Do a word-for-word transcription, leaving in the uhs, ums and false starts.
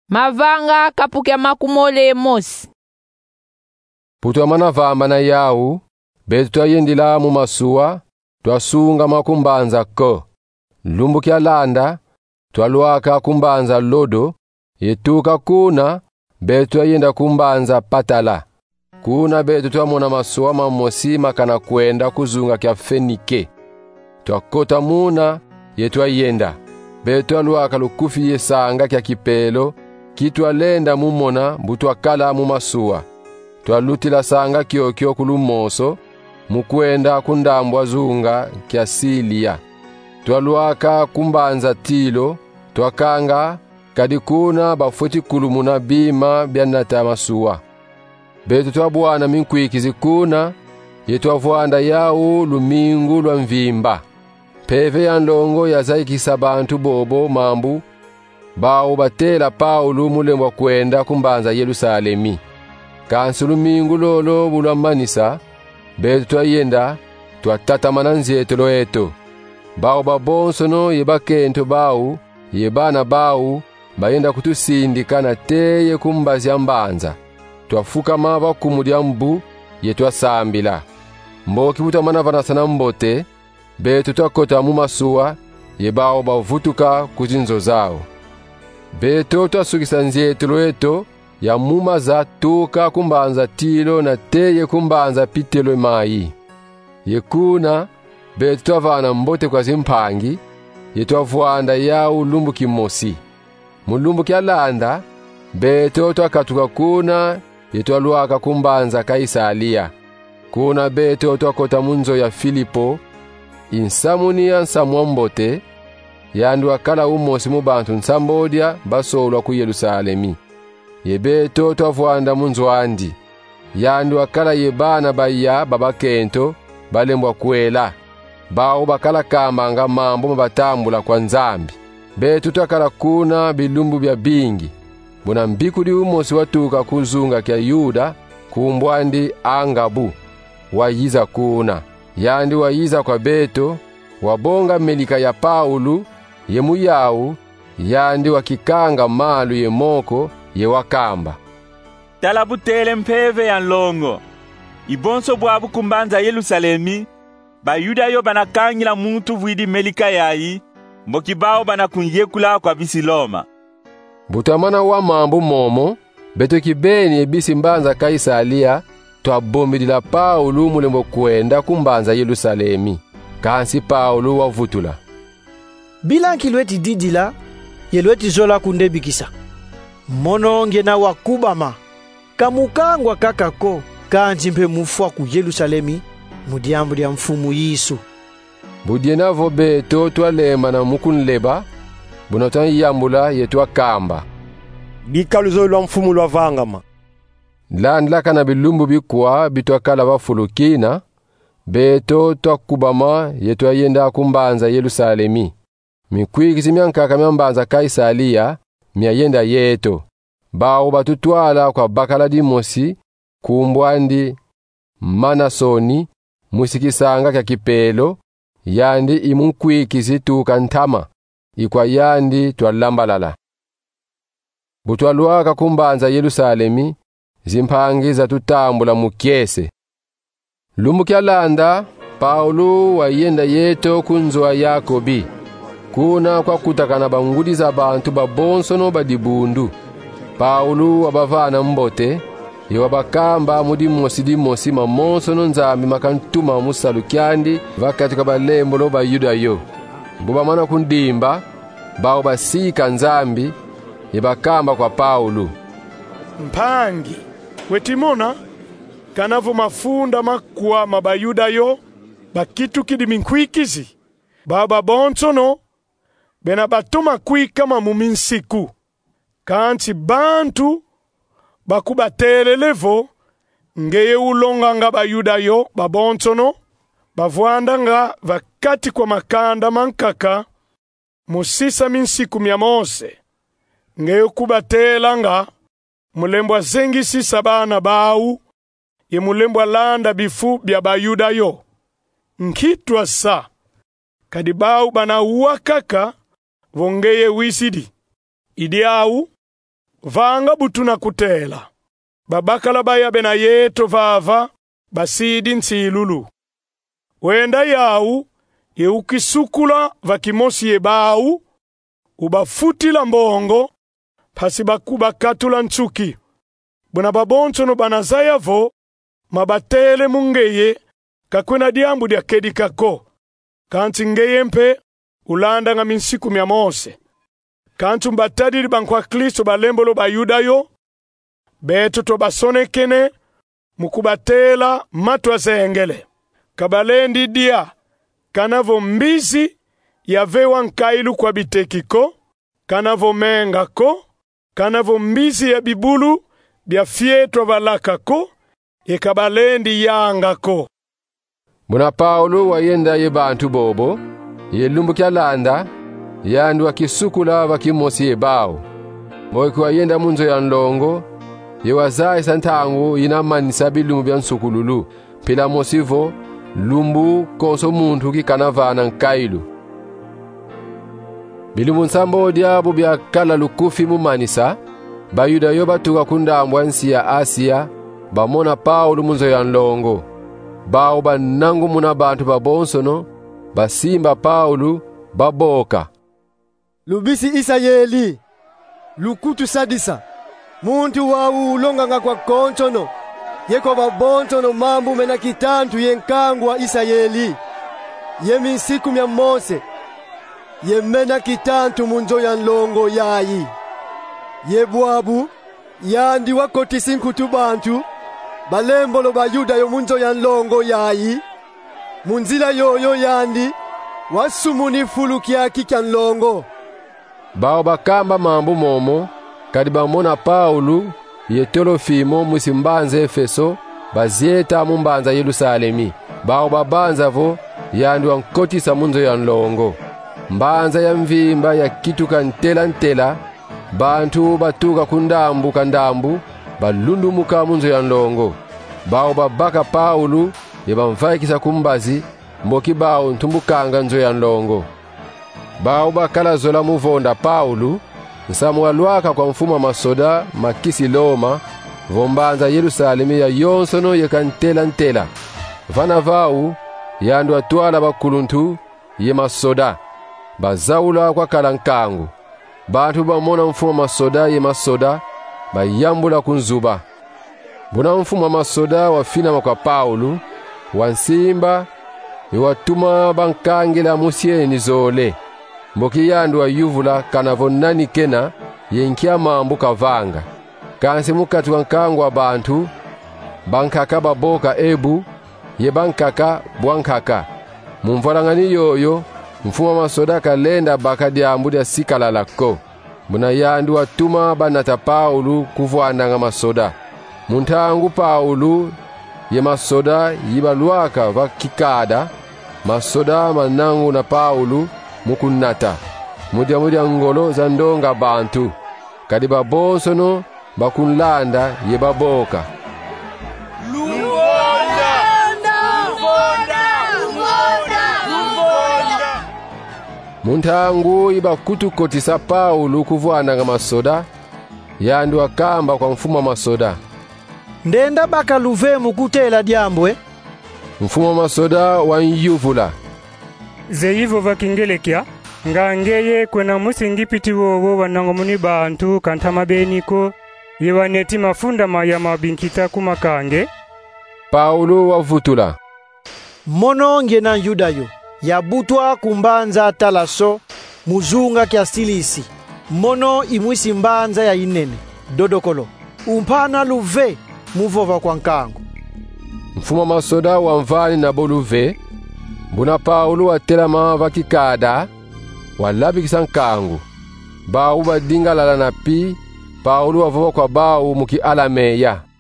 Mavanga kapuke makumole mosi. Putu amana vamba na yau, betu twayendila mu masuwa, twasunga makumbanza ko. Lumbu kya landa, twaluaka kumbanza lodo, yetuka kuna, betu twayenda kumbanza patala. Kuna betu twamona masuwa mamosi makana kwenda kuzunga kya Fenike. Twakota muna, yetwayenda. Betu twaluaka lukufi yesanga kya kipelo, kitwalenda mumona butwakala mu masuwa. Twalutila sanga kyokyo kulumoso, mukwenda kundambwa zunga kya Silia. Twaluaka kumbanza Tilo, twakanga kadikuna bafuti kulumuna bima byanata masuwa. Betu twabwana minkwikizi kuna, yetwavwanda yau lumingu lwa mvimba. Peve ya ndongo ya zaikisa bantu bobo mambu, bao batela Paulo mulembwa kwenda kumbanza Yerusalemi. Kansi lumingu lolo bulamanisa, betu twayenda, twatatamana nzetelo eto. Bao babonsono yebakento bau, yebana bau, bayenda kutusindika na teye kumbazi ya mbanza. Twafuka maba kumudya mbu, yetwasambila. Mboki butamana vanasana mbote, betu twakota mu masuwa, yebao bavutuka kuzinzo zao. Beto twasukisa nzetelo eto, ya muma za tuka kumbanza Tilo na teye kumbanza Pitelo mai. Yekuna, betu twavana mbote kwa zimpangi, yetwavwanda yau lumbu kimosi. Mulumbu kya landa, betu twakatuka kuna, yetwaluaka kumbanza Kaisalia. Kuna betu twakota munzo ya Filipo, insamuni ya nsamwa mbote, yandu akala umosi mubantu nsambodya basolwa ku Yerusalemi. Yebeto twavwanda munzwandi, yandu akala yebana baya babakento, balembwa kwela, bao bakala kambanga mambo mabatambula kwa nzambi. Betu twakala kuna bilumbu bya bingi, buna mbikudi umosi watuka kuzunga kya Yuda, kumbwandi Angabu, wayiza kuna. Yandi wayiza kwa beto, wabonga melika ya Paulo, yemu yau, yandi wakikanga malu ye moko, ye wakamba. Talabutele mpeve ya nlongo. Ibonso bwabu kumbanza Yerusalemi, ba Yuda yo banakangila muntu vwidi melika yayi, mbokibao banakunyekula kwa bisi Loma. Butamana wa mambo momo, beto kibeni ebisi mbanza Kaisalia, twabomidila Paulo mulembo kwenda kumbanza Yerusalemi. Kansi Paulo wavutula. Bilanki lweti didila, yelweti zola kundebikisa. Mononge na wakubama, kamukangwa kakako, kanjimpe mufwa ku Yerusalemi, mudiambu dia mfumu Yesu. Budienavo beto twalema na mukunleba, bunotan yambula yetwa kamba. Bikaluzo lwa mfumu lwa vangama. Landlaka na bilumbu bikuwa bitwakala bafulukina, beto twakubama yetwa yenda kumbanza Yerusalemi. Mikwikizi myankaka myambanza Kaisalia, mya yenda yeto. Bao batutwala kwa bakala dimosi, kumbwandi Manasoni, musikisanga kya kipelo, yandi imunkwikizi tuka ntama, ikwa yandi twalambalala. Butwaluaka kumbanza Yerusalemi, zimpangiza tutambula mukyese. Lumbu kya landa, Paulo wayenda yeto kunzwa Yakobi. Kuna kwa kutakana bangudiza bantu babonsono badibundu. Paulo wabavana mbote, yewabakamba mudi mosi di mosi mamonsono nzambi makantuma musalu kyandi vakati kwa balembo lo ba Yuda yo. Bubamana kundimba, bao basika nzambi, yebakamba kwa Paulo. Mpangi, wetimona, kanavu mafunda makuwa mabayuda yo, bakitu kidi minkwikizi, baba bonsono, bena batuma kwika mamuminsiku. Kanti bantu bakubatele levo, ngeye ulonga nga bayuda yo, babonsono, bavwanda nga vakati kwa makanda mankaka, musisa minsiku myamose, ngeye kubatela nga, mulembwa zengi sisa bana bau, ye mulembwa landa bifu bya bayuda yo. Nkitwa sa, kadibau bana uwakaka, vongeye wisidi. Idiau, vanga butuna kutela. Babakala baya bena yeto vava basidi nsilulu. Wenda yau ye ukisukula vakimosi yebau ubafutila mbongo pasi bakuba katula nchuki. Buna baboncho no banazaya vo mabatele mungeye kakwena diambu dia kedi kako. Kanti ngeye mpe ulanda nga minsiku mia mose. Kantu mbatadiri bankwa Kristo balembolo ba Yudayo beto to basonekene mukubatela matwa zengele. Kabalendi dia kanavo mbizi yavewa nkailu kwa bitekiko, kanavo mengako, kanavo mbizi ya bibulu bia fietwa valakako, ye kabalendi yangako. Muna Paulo wayenda ye bantu bobo, ye lumbu kya landa, yandu wakisukula wakimosi ye bao. Moiku wayenda munzo ya nlongo, ye wazai santangu inamanisa bilumbu bia nsukululu, pila mosivo, lumbu konso muntu ki kanavana nkailu. Bilumu nsambo diabu bia kala lukufi mumanisa, bayuda yo batuka kundambwa nsi ya Asia, bamona Paulo munzo ya nlongo. Bao banangu muna bantu babonsono, basimba Paulo, baboka. Lubisi Isayeli, lukutu sadisa, muntu wawu ulonganga kwa konchono, yeko babonsono mambu mena kitantu yenkangu wa Isayeli, yemi siku mya mose, yemena kitantu munzo ya nlongo yayi, yebuabu, yandi wakoti sinkutu bantu, balembolo ba Yuda yo munzo ya nlongo yayi, munzila yoyo yandi, wasumuni fulu kiaki kya nlongo. Bao bakamba mambu momo, kadi bamona Paulo, yetolo fimo musimbanza Efeso, bazieta mumbanza Yerusalemi. Bao babanza vo, yandu wankotisa munzo ya nlongo. Mbanza ya mvimba ya kituka ntela ntela, bantu batuka kundambu kandambu, balundu muka munzo ya nlongo. Bao babaka Paulo, yebamvaikisa kumbazi, mboki bao ntumbukanga nzo ya nlongo. Bao bakala zola muvonda Paulo, nsamu alwaka kwa mfuma masoda makisi Loma, vombanza Yerusalemi ya yonsono yekantela ntela. Vana vau, yandu atuala bakuluntu, ye masoda, bazaula kwa kalankangu. Bantu bamona mfuma masoda ye masoda, bayambula kunzuba. Buna mfuma masoda wafina kwa Paulo, wansimba, iwatuma bankangela musieni zole. Mboki yandu wa yuvula kanavonani kena yenkia mambu kavanga. Kansi mukati wankangwa bantu, bankaka baboka ebu, ye bankaka buankaka. Mumvalangani yoyo, mfuma masoda kalenda baka diambu dia sikalalako. Muna yandu watuma banata Paulo kufuandanga masoda. Muntangu Paulo, ye masoda yibaluaka vakikada, masoda manangu na Paulo, mukunata. Mudia mudia ngolo za ndonga bantu. Kadi babonsono, bakunlanda ye baboka. Lumbonda! Lumbonda! Lumbonda! Muntangu iba kutukotisa Paulo kufuandanga masoda, yandu akamba kwa mfuma masoda. Ndenda baka luvemu kutela diambwe. Mfuma masoda wanyuvula. Zeivo vakingelekya, ngangeye kwena musingipiti wowo wanango muni bantu kantama beniko, yewaneti mafunda maya mabinkita kumakange. Paulo wavutula. Mono ngena Yudayo, yabutwa kumbanza talaso, muzunga kya silisi. Mono imwisi mbanza ya inene, dodokolo. Umpana luve, muvova kwa nkangu. Mfuma masoda wamvani na boluve, buna Paulo watela mava kikada, walabikisa nkangu. Bau badinga lala na pi, Paulo wavova kwa bau muki alameya.